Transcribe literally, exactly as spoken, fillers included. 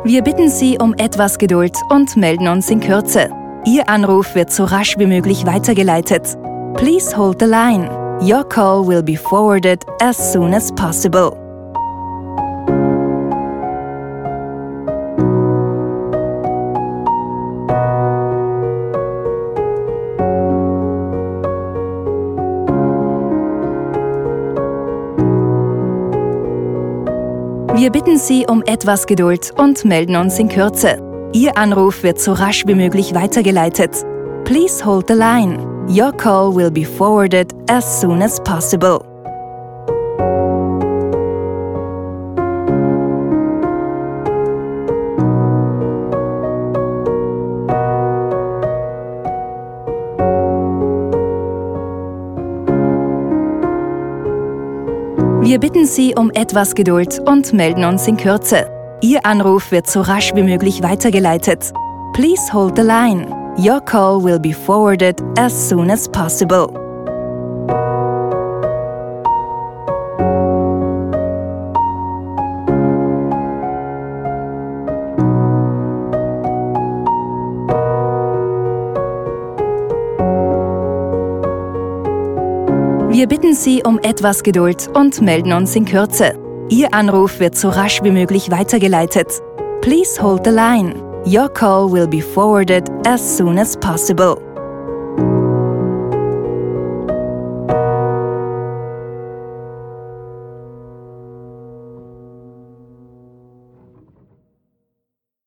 Wir bitten Sie um etwas Geduld und melden uns in Kürze. Ihr Anruf wird so rasch wie möglich weitergeleitet. Please hold the line. Your call will be forwarded as soon as possible. Wir bitten Sie um etwas Geduld und melden uns in Kürze. Ihr Anruf wird so rasch wie möglich weitergeleitet. Please hold the line. Your call will be forwarded as soon as possible. Wir bitten Sie um etwas Geduld und melden uns in Kürze. Ihr Anruf wird so rasch wie möglich weitergeleitet. Please hold the line. Your call will be forwarded as soon as possible. Wir bitten Sie um etwas Geduld und melden uns in Kürze. Ihr Anruf wird so rasch wie möglich weitergeleitet. Please hold the line. Your call will be forwarded as soon as possible.